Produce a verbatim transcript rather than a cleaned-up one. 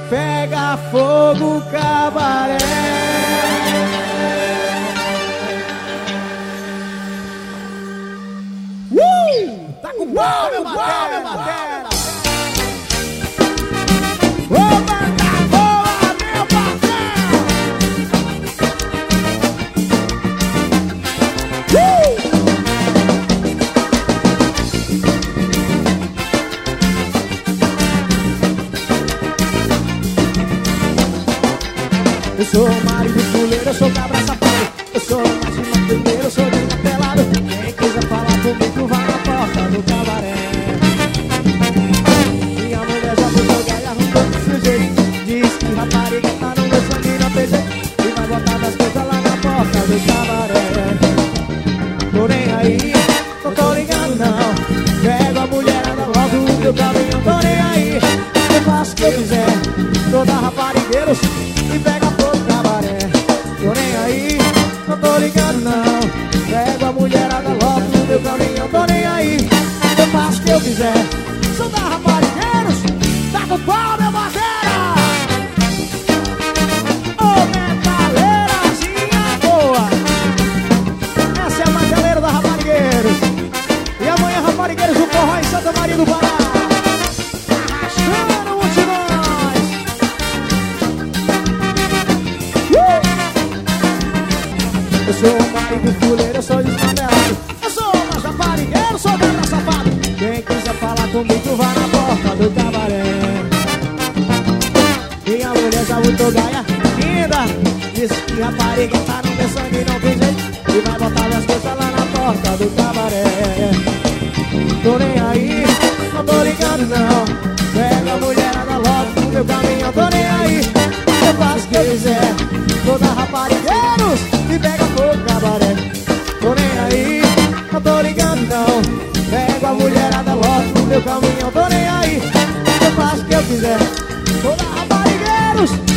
pega fogo, cabaré. Uh! Tá com pau, meu batera, batera. Ô, banda boa, meu batera. Uh! Eu sou o marido fuleiro, eu sou cabra safado. Eu sou o máximo primeiro, eu sou bem apelado. Quem quiser falar comigo, vai na porta do cabaré. Minha mulher já foi jogar e arrumou desse jeito. Diz que rapariga tá no meu sangue, não tem jeito. E vai botar das coisas lá na porta do cabaré. Tô nem aí, não tô ligando não. Pego a mulherada logo no meu caminhão. Tô nem aí, eu faço o que eu quiser. Toda raparigueiros e pega fogo, cabaré. Tô nem aí, não tô ligando não. Pego a mulherada logo no meu caminhão. Tô nem aí, eu faço o que eu quiser. Sou da raparigueiros, tá com pau, meu batera. Ô, metaleirazinha boa. Essa é a metaleira da raparigueiros. E amanhã raparigueiros do forró em Santa Maria do Pará. Arrastando multidões. Eu sou o marido fuleiro, eu sou desmantelado. Eu sou mais raparigueiro, sou cabra safado. Quem quiser falar comigo, vai na porta do cabaré. Minha mulher já botou gaia linda. Diz que rapariga tá no meu sangue, não tem jeito. E vai botar as coisas lá na porta do cabaré. Tô nem aí, não tô ligando não. Pega a mulherada logo no meu caminhão. Tô nem aí, eu faço o que eu quiser. Toda raparigueiros e pega fogo, cabaré. Tô nem aí, não tô ligando não. Pego a mulherada logo no meu caminhão. Tô nem aí, eu faço o que eu quiser. Toda raparigueiros